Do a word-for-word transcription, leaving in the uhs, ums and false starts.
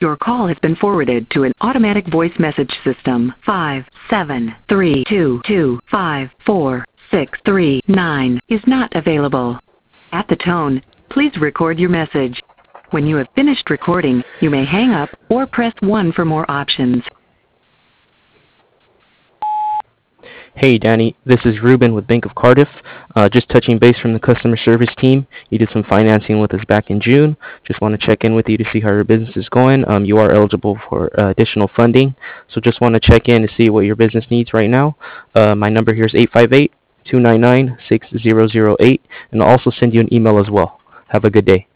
Your call has been forwarded to an automatic voice message system. Five seven three two two five four six three nine is not available. At the tone, please record your message. When you have finished recording, you may hang up or press one for more options. Hey Danny, this is Ruben with Bank of Cardiff. Uh, just touching base from the customer service team. You did some financing with us back in June. Just want to check in with you to see how your business is going. Um, you are eligible for uh, additional funding, so just want to check in to see what your business needs right now. Uh, my number here is eight five eight, two nine nine, six zero zero eight, and I'll also send you an email as well. Have a good day.